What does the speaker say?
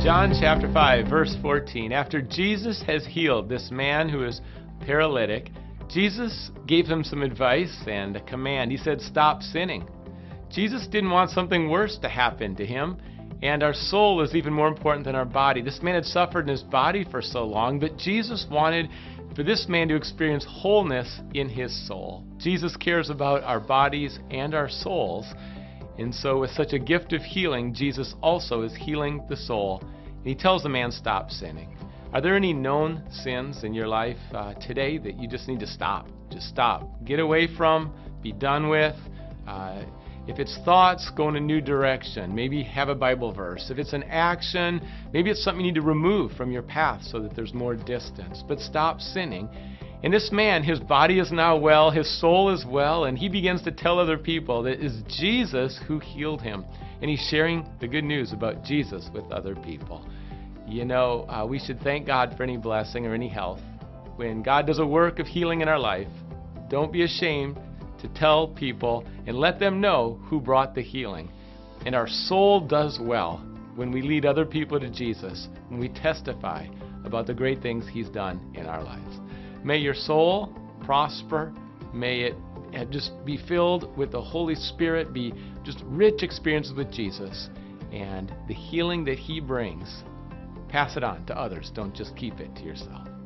John chapter 5, verse 14. After Jesus has healed this man who is paralytic, Jesus gave him some advice and a command. He said, stop sinning. Jesus didn't want something worse to happen to him, and our soul is even more important than our body. This man had suffered in his body for so long, but Jesus wanted for this man to experience wholeness in his soul. Jesus cares about our bodies and our souls, and so with such a gift of healing, Jesus also is healing the soul, and he tells the man, stop sinning. Are there any known sins in your life today that you just need to stop? Just stop. Get away from, be done with. If it's thoughts, go in a new direction. Maybe have a Bible verse. If it's an action, maybe it's something you need to remove from your path so that there's more distance. But stop sinning. And this man, his body is now well, his soul is well, and he begins to tell other people that it is Jesus who healed him. And he's sharing the good news about Jesus with other people. You know, we should thank God for any blessing or any health. When God does a work of healing in our life, don't be ashamed to tell people and let them know who brought the healing. And our soul does well when we lead other people to Jesus, when we testify about the great things He's done in our lives. May your soul prosper. May it just be filled with the Holy Spirit, be just rich experiences with Jesus, and the healing that He brings, pass it on to others. Don't just keep it to yourself.